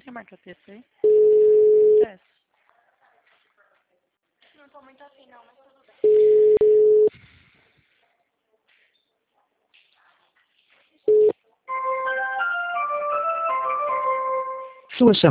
tem marca-texto aí? É. Não tô muito afim não, mas tudo bem. Sua chamada